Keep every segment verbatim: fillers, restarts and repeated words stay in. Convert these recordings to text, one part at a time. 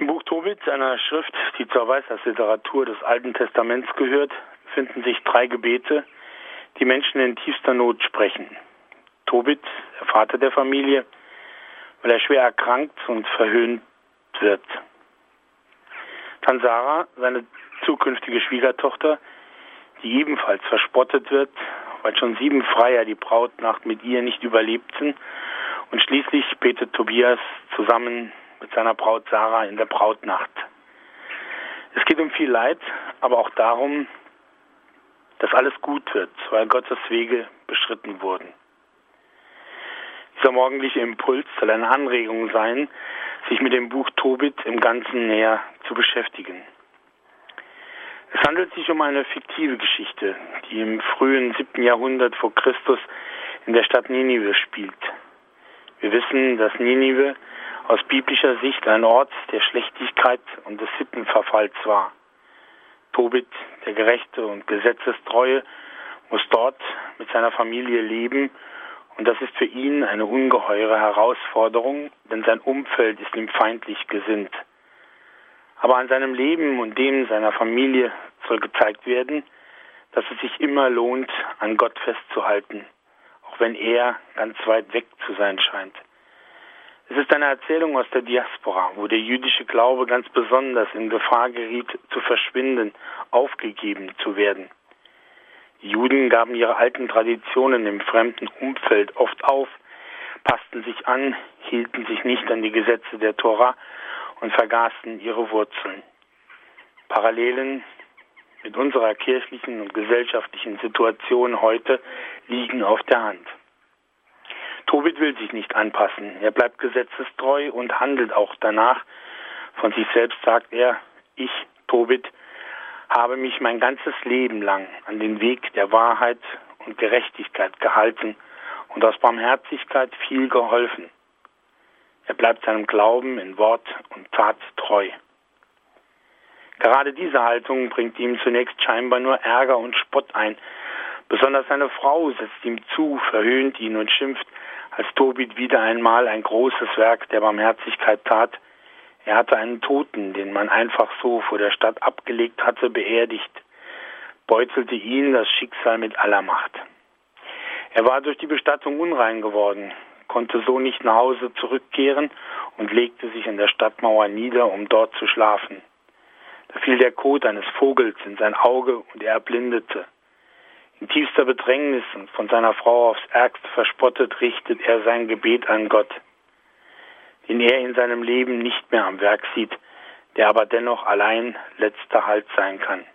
Im Buch Tobit, einer Schrift, die zur Weisheitsliteratur des Alten Testaments gehört, finden sich drei Gebete, die Menschen in tiefster Not sprechen. Tobit, der Vater der Familie, weil er schwer erkrankt und verhöhnt wird. Dann Sarah, seine zukünftige Schwiegertochter, die ebenfalls verspottet wird, weil schon sieben Freier die Brautnacht mit ihr nicht überlebten. Und schließlich betet Tobias zusammen mit seiner Braut Sarah in der Brautnacht. Es geht um viel Leid, aber auch darum, dass alles gut wird, weil Gottes Wege beschritten wurden. Dieser morgendliche Impuls soll eine Anregung sein, sich mit dem Buch Tobit im Ganzen näher zu beschäftigen. Es handelt sich um eine fiktive Geschichte, die im frühen siebten Jahrhundert vor Christus in der Stadt Ninive spielt. Wir wissen, dass Ninive aus biblischer Sicht ein Ort der Schlechtigkeit und des Sittenverfalls war. Tobit, der Gerechte und Gesetzestreue, muss dort mit seiner Familie leben, und das ist für ihn eine ungeheure Herausforderung, denn sein Umfeld ist ihm feindlich gesinnt. Aber an seinem Leben und dem seiner Familie soll gezeigt werden, dass es sich immer lohnt, an Gott festzuhalten, auch wenn er ganz weit weg zu sein scheint. Es ist eine Erzählung aus der Diaspora, wo der jüdische Glaube ganz besonders in Gefahr geriet, zu verschwinden, aufgegeben zu werden. Die Juden gaben ihre alten Traditionen im fremden Umfeld oft auf, passten sich an, hielten sich nicht an die Gesetze der Tora und vergaßen ihre Wurzeln. Parallelen mit unserer kirchlichen und gesellschaftlichen Situation heute liegen auf der Hand. Tobit will sich nicht anpassen. Er bleibt gesetzestreu und handelt auch danach. Von sich selbst sagt er, ich, Tobit, habe mich mein ganzes Leben lang an den Weg der Wahrheit und Gerechtigkeit gehalten und aus Barmherzigkeit viel geholfen. Er bleibt seinem Glauben in Wort und Tat treu. Gerade diese Haltung bringt ihm zunächst scheinbar nur Ärger und Spott ein. Besonders seine Frau setzt ihm zu, verhöhnt ihn und schimpft, als Tobit wieder einmal ein großes Werk der Barmherzigkeit tat. Er hatte einen Toten, den man einfach so vor der Stadt abgelegt hatte, beerdigt, beutelte ihn das Schicksal mit aller Macht. Er war durch die Bestattung unrein geworden, konnte so nicht nach Hause zurückkehren und legte sich an der Stadtmauer nieder, um dort zu schlafen. Da fiel der Kot eines Vogels in sein Auge und er erblindete. In tiefster Bedrängnis und von seiner Frau aufs Ärgste verspottet, richtet er sein Gebet an Gott, den er in seinem Leben nicht mehr am Werk sieht, der aber dennoch allein letzter Halt sein kann.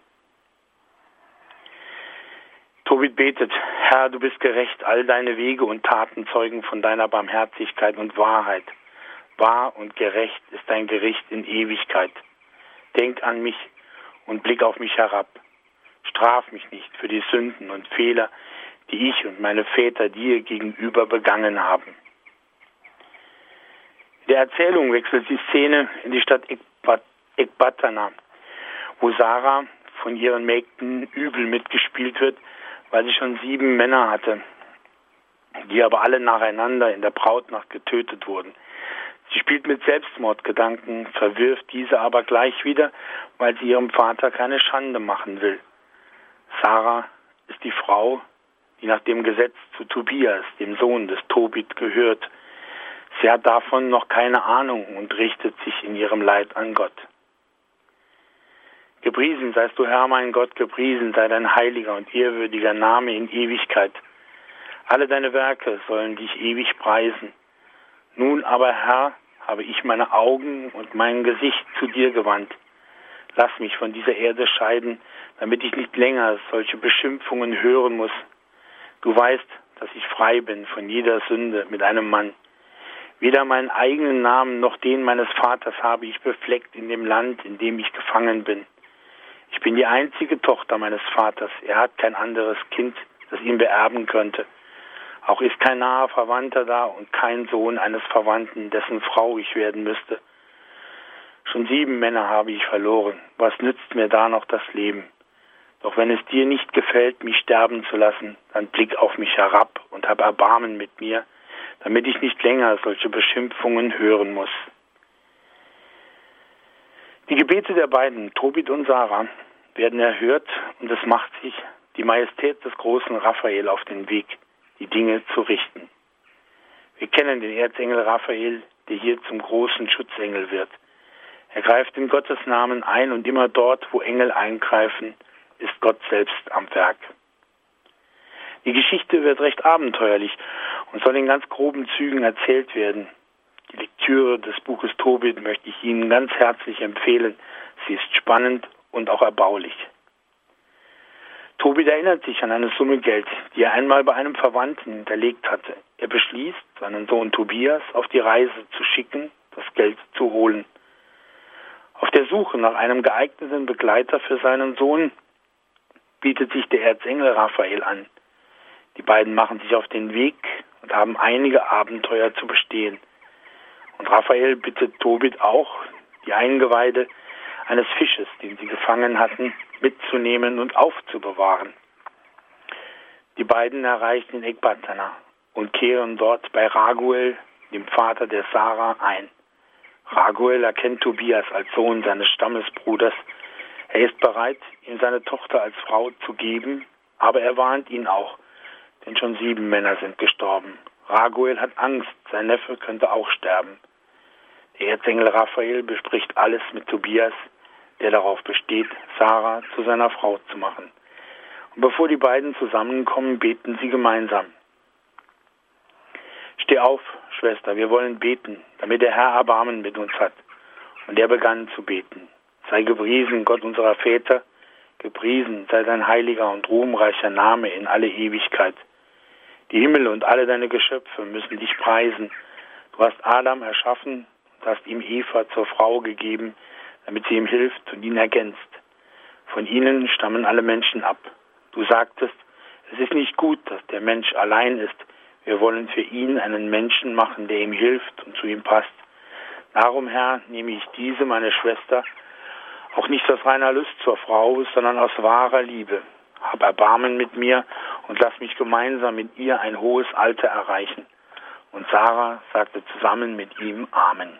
Tobit betet, Herr, du bist gerecht, all deine Wege und Taten zeugen von deiner Barmherzigkeit und Wahrheit. Wahr und gerecht ist dein Gericht in Ewigkeit. Denk an mich und blick auf mich herab. Straf mich nicht für die Sünden und Fehler, die ich und meine Väter dir gegenüber begangen haben. In der Erzählung wechselt die Szene in die Stadt Ekbatana, wo Sarah von ihren Mägden übel mitgespielt wird, weil sie schon sieben Männer hatte, die aber alle nacheinander in der Brautnacht getötet wurden. Sie spielt mit Selbstmordgedanken, verwirft diese aber gleich wieder, weil sie ihrem Vater keine Schande machen will. Sarah ist die Frau, die nach dem Gesetz zu Tobias, dem Sohn des Tobit, gehört. Sie hat davon noch keine Ahnung und richtet sich in ihrem Leid an Gott. Gepriesen seist du, Herr, mein Gott, gepriesen sei dein heiliger und ehrwürdiger Name in Ewigkeit. Alle deine Werke sollen dich ewig preisen. Nun aber, Herr, habe ich meine Augen und mein Gesicht zu dir gewandt. Lass mich von dieser Erde scheiden, damit ich nicht länger solche Beschimpfungen hören muss. Du weißt, dass ich frei bin von jeder Sünde mit einem Mann. Weder meinen eigenen Namen noch den meines Vaters habe ich befleckt in dem Land, in dem ich gefangen bin. Ich bin die einzige Tochter meines Vaters. Er hat kein anderes Kind, das ihn beerben könnte. Auch ist kein naher Verwandter da und kein Sohn eines Verwandten, dessen Frau ich werden müsste. Schon sieben Männer habe ich verloren. Was nützt mir da noch das Leben? Doch wenn es dir nicht gefällt, mich sterben zu lassen, dann blick auf mich herab und hab Erbarmen mit mir, damit ich nicht länger solche Beschimpfungen hören muss. Die Gebete der beiden, Tobit und Sarah, werden erhört und es macht sich die Majestät des großen Raphael auf den Weg, die Dinge zu richten. Wir kennen den Erzengel Raphael, der hier zum großen Schutzengel wird. Er greift in Gottes Namen ein und immer dort, wo Engel eingreifen, ist Gott selbst am Werk. Die Geschichte wird recht abenteuerlich und soll in ganz groben Zügen erzählt werden. Die Lektüre des Buches Tobit möchte ich Ihnen ganz herzlich empfehlen. Sie ist spannend und auch erbaulich. Tobit erinnert sich an eine Summe Geld, die er einmal bei einem Verwandten hinterlegt hatte. Er beschließt, seinen Sohn Tobias auf die Reise zu schicken, das Geld zu holen. Auf der Suche nach einem geeigneten Begleiter für seinen Sohn bietet sich der Erzengel Raphael an. Die beiden machen sich auf den Weg und haben einige Abenteuer zu bestehen. Und Raphael bittet Tobit auch, die Eingeweide eines Fisches, den sie gefangen hatten, mitzunehmen und aufzubewahren. Die beiden erreichen in Ekbatana und kehren dort bei Raguel, dem Vater der Sarah, ein. Raguel erkennt Tobias als Sohn seines Stammesbruders. Er ist bereit, ihm seine Tochter als Frau zu geben, aber er warnt ihn auch, denn schon sieben Männer sind gestorben. Raguel hat Angst, sein Neffe könnte auch sterben. Der Erzengel Raphael bespricht alles mit Tobias, der darauf besteht, Sarah zu seiner Frau zu machen. Und bevor die beiden zusammenkommen, beten sie gemeinsam. Steh auf, Schwester, wir wollen beten, damit der Herr Erbarmen mit uns hat. Und er begann zu beten. Sei gepriesen, Gott unserer Väter, gepriesen sei dein heiliger und ruhmreicher Name in alle Ewigkeit. Die Himmel und alle deine Geschöpfe müssen dich preisen. Du hast Adam erschaffen und hast ihm Eva zur Frau gegeben, damit sie ihm hilft und ihn ergänzt. Von ihnen stammen alle Menschen ab. Du sagtest, es ist nicht gut, dass der Mensch allein ist. Wir wollen für ihn einen Menschen machen, der ihm hilft und zu ihm passt. Darum, Herr, nehme ich diese, meine Schwester, auch nicht aus reiner Lust zur Frau, sondern aus wahrer Liebe. Hab Erbarmen mit mir und lass mich gemeinsam mit ihr ein hohes Alter erreichen. Und Sarah sagte zusammen mit ihm Amen.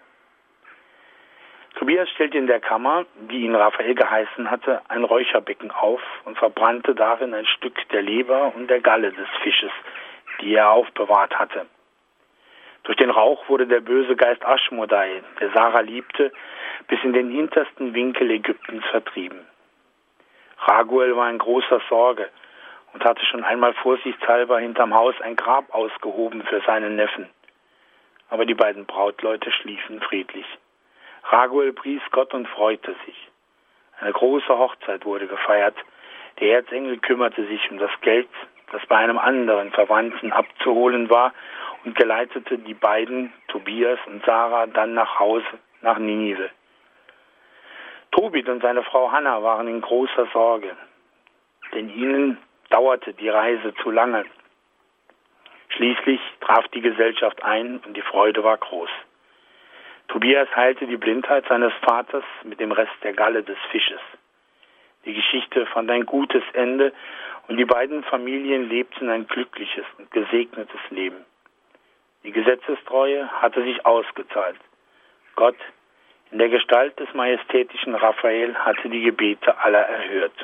Tobias stellte in der Kammer, die ihn Raphael geheißen hatte, ein Räucherbecken auf und verbrannte darin ein Stück der Leber und der Galle des Fisches, die er aufbewahrt hatte. Durch den Rauch wurde der böse Geist Aschmodai, der Sarah liebte, bis in den hintersten Winkel Ägyptens vertrieben. Raguel war in großer Sorge und hatte schon einmal vorsichtshalber hinterm Haus ein Grab ausgehoben für seinen Neffen. Aber die beiden Brautleute schliefen friedlich. Raguel pries Gott und freute sich. Eine große Hochzeit wurde gefeiert. Der Erzengel kümmerte sich um das Geld, das bei einem anderen Verwandten abzuholen war, und geleitete die beiden, Tobias und Sarah, dann nach Hause, nach Ninive. Tobit und seine Frau Hannah waren in großer Sorge, denn ihnen dauerte die Reise zu lange. Schließlich traf die Gesellschaft ein und die Freude war groß. Tobias heilte die Blindheit seines Vaters mit dem Rest der Galle des Fisches. Die Geschichte fand ein gutes Ende und die beiden Familien lebten ein glückliches und gesegnetes Leben. Die Gesetzestreue hatte sich ausgezahlt. Gott in der Gestalt des majestätischen Raphael hatte die Gebete aller erhört.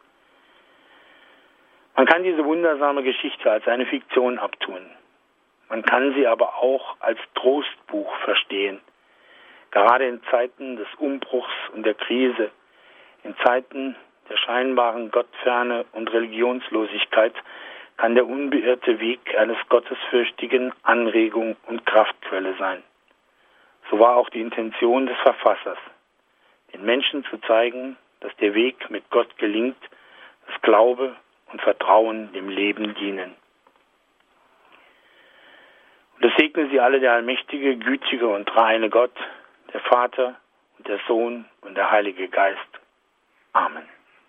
Man kann diese wundersame Geschichte als eine Fiktion abtun. Man kann sie aber auch als Trostbuch verstehen. Gerade in Zeiten des Umbruchs und der Krise, in Zeiten der scheinbaren Gottferne und Religionslosigkeit, kann der unbeirrte Weg eines Gottesfürchtigen Anregung und Kraftquelle sein. So war auch die Intention des Verfassers, den Menschen zu zeigen, dass der Weg mit Gott gelingt, dass Glaube und Vertrauen dem Leben dienen. Und es segne Sie alle der allmächtige, gütige und reine Gott, der Vater und der Sohn und der Heilige Geist. Amen.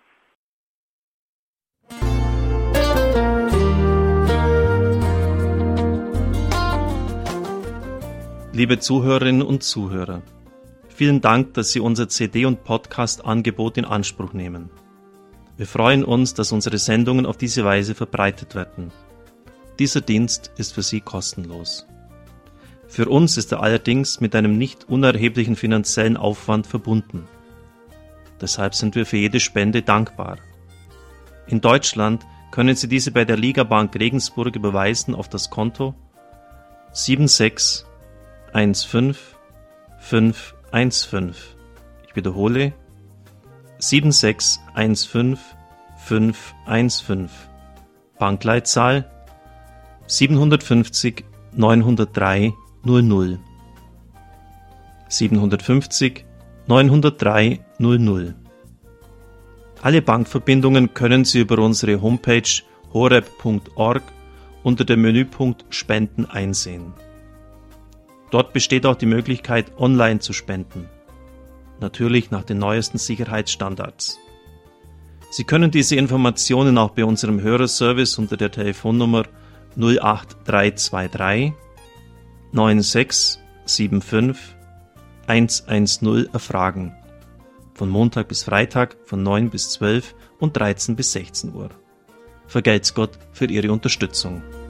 Liebe Zuhörerinnen und Zuhörer, vielen Dank, dass Sie unser C D- und Podcast-Angebot in Anspruch nehmen. Wir freuen uns, dass unsere Sendungen auf diese Weise verbreitet werden. Dieser Dienst ist für Sie kostenlos. Für uns ist er allerdings mit einem nicht unerheblichen finanziellen Aufwand verbunden. Deshalb sind wir für jede Spende dankbar. In Deutschland können Sie diese bei der Ligabank Regensburg überweisen auf das Konto sieben sechs eins fünf fünf eins fünf. Ich wiederhole sieben sechs eins fünf fünf eins fünf. Bankleitzahl siebenhundertfünfzig neunhundertdrei null null. siebenhundertfünfzig neunhundertdrei null null. Alle Bankverbindungen können Sie über unsere Homepage horeb punkt org unter dem Menüpunkt Spenden einsehen. Dort besteht auch die Möglichkeit, online zu spenden. Natürlich nach den neuesten Sicherheitsstandards. Sie können diese Informationen auch bei unserem Hörerservice unter der Telefonnummer null acht drei zwei drei neun sechs sieben fünf eins eins null erfragen. Von Montag bis Freitag von neun bis zwölf und dreizehn bis sechzehn Uhr. Vergelt's Gott für Ihre Unterstützung.